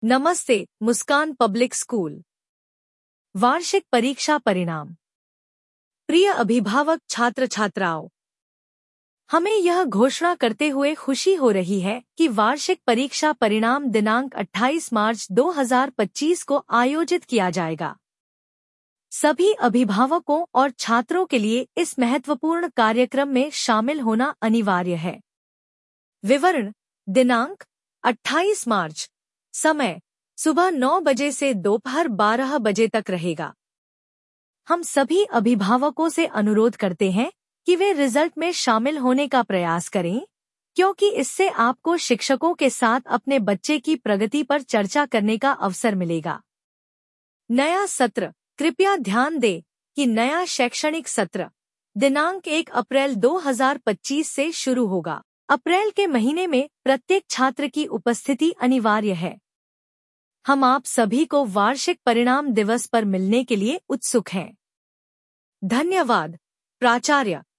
नमस्ते, मुस्कान public school. वार्षिक परीक्षा परिणाम। प्रिय अभिभावक, छात्र छात्राओं, हमें यह घोषणा करते हुए खुशी हो रही है कि वार्षिक परीक्षा परिणाम दिनांक 28 मार्च 2025 को आयोजित किया जाएगा। सभी अभिभावकों और छात्रों के लिए इस महत्वपूर्ण कार्यक्रम में शामिल होना अनिवार्य है। विवरण: दिनांक 28 मार्च, समय सुबह 9 बजे से दोपहर 12 बजे तक रहेगा। हम सभी अभिभावकों से अनुरोध करते हैं कि वे रिजल्ट में शामिल होने का प्रयास करें, क्योंकि इससे आपको शिक्षकों के साथ अपने बच्चे की प्रगति पर चर्चा करने का अवसर मिलेगा। नया सत्र: कृपया ध्यान दें कि नया शैक्षणिक सत्र दिनांक 1 अप्रैल 2025 से शुरू होगा। अप्रैल के महीने में प्रत्येक छात्र की उपस्थिति अनिवार्य है। हम आप सभी को वार्षिक परिणाम दिवस पर मिलने के लिए उत्सुक हैं। धन्यवाद, प्राचार्य।